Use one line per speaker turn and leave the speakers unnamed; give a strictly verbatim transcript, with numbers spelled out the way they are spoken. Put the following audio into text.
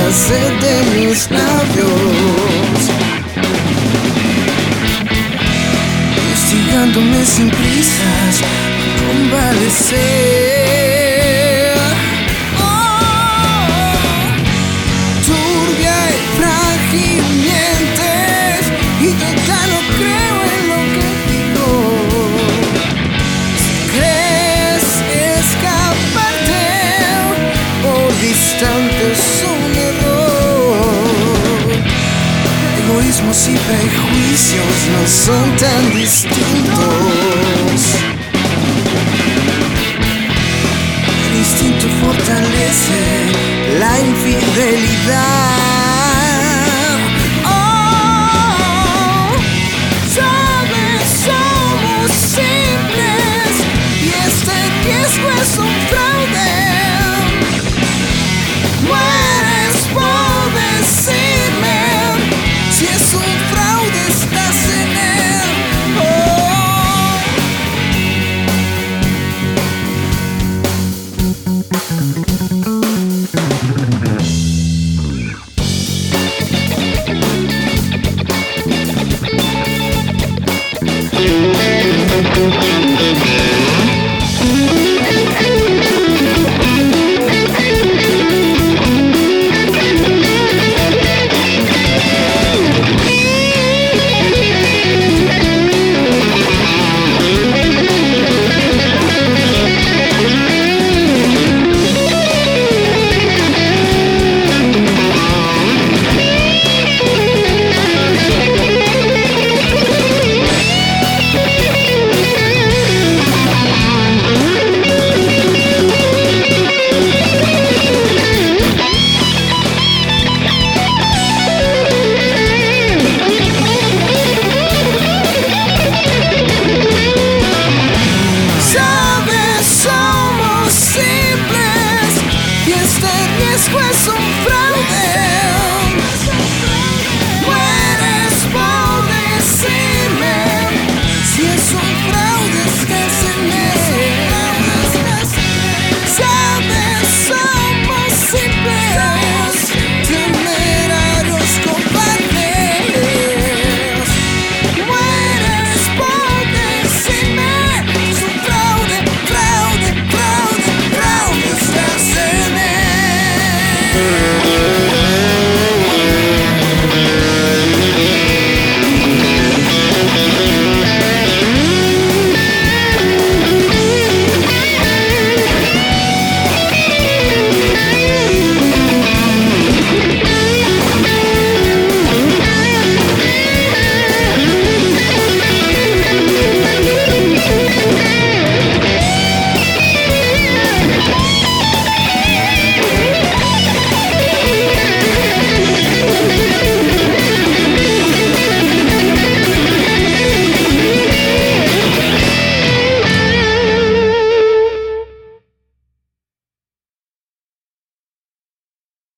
la sed de mis labios, instigándome sin prisas a convalecer. Oh, turbia y frágil mientes y yo ya no creo en lo que digo. Si crees escaparte por distante es un error. Egoísmos y prejuicios no son tan distintos. El instinto fortalece la infidelidad. Oh, sabes, somos simples y este riesgo es un fraude. Mueres por decirme si es un fraude, estás en él. Oh.
Thank you.